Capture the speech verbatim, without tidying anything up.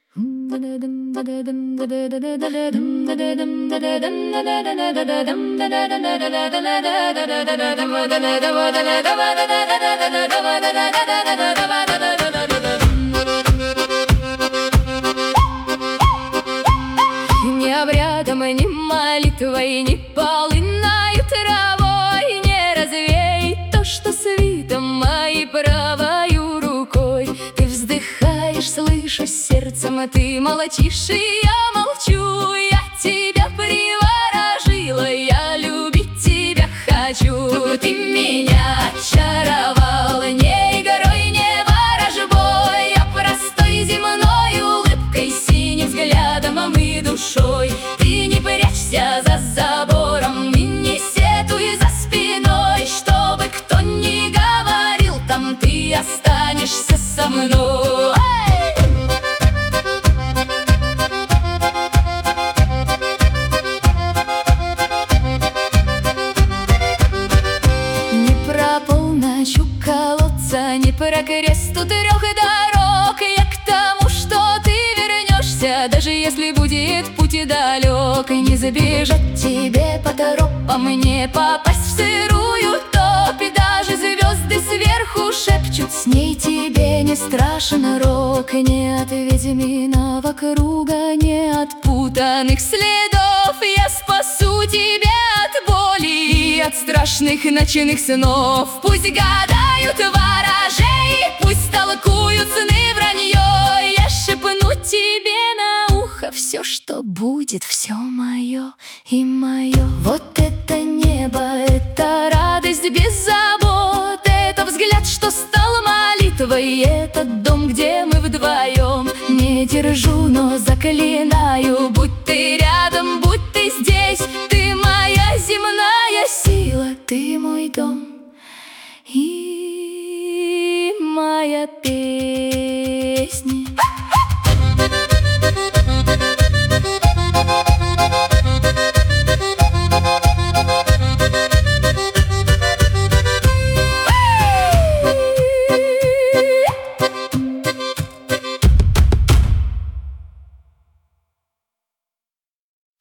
Ни обрядом, ни молитвой, ни полынною травой не развеет то, что свито моей правою рукой. Ты вздыхаешь, слышу сердцем, а ты молчишь, и я молчу. Я тебя приворожила, я любить тебя хочу. Ты меня очаровал не игрой, не ворожбой, а простой земной улыбкой, синим взглядом и душой. Ты не прячься за забором и не сетуй за спиной, чтобы кто ни говорил, там ты останешься со мной. Не про полночь у колодца, не про крест у трех дорог. Я к тому, что ты вернешься, даже если будет путь далек. И не забежать тебе по тропам, не попасть в сырую топь. И даже звезды сверху шепчут, с ней тебе не страшен рок. Не от ведьминого круга, не от путанных следов. Я спасу тебя от боли и от страшных ночных снов. Пусть гадают ворожей, пусть толкуют сны вранье. Я шепну тебе на ухо все, что будет, все мое и мое. Вот это небо, это радость без забот, это взгляд, что стал молитвой, этот дом, где мы вдвоем. Не держу, но заклинаю, будь ты рядом, будь ты здесь. Ты моя земная сила, ты мой дом и моя песня.